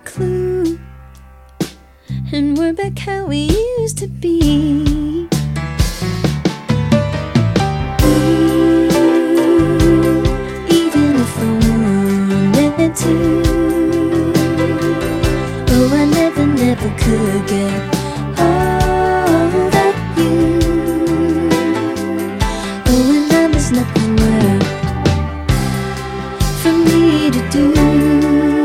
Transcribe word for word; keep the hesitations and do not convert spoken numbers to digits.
clue, and we're back how we used to be.